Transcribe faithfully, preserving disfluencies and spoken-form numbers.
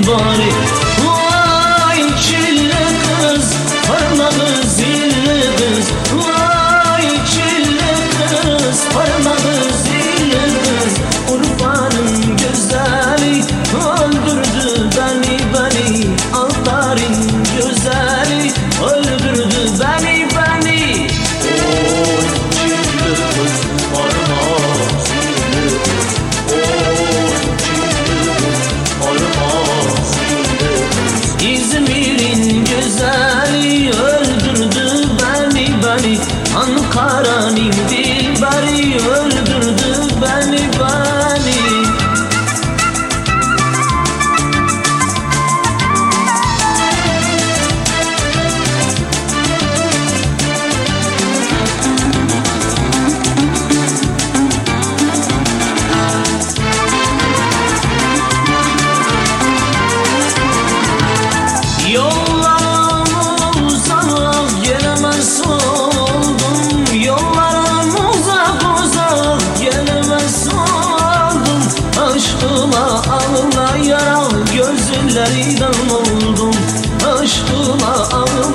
bari. Vay çilli kız, parmağı zilli kız. Vay çilli kız, parmağı zilli kız. Urfa'nın güzeli öldürdü beni beni. Altar'ın güzeli öldürdü beni beni. Oy çilli kız, parmağı zilli kız. Oy çilli kız, parmağı zilli kız. İzmir'in güzeli öldürdü beni beni. Ankara'nın dilberi öldürdü beni beni. Yollarım uzak gelemez oldum. Yollarım uzak uzak gelemez oldum. Aşkıma ağlayarak gözleriden oldum. Aşkıma ağlayarak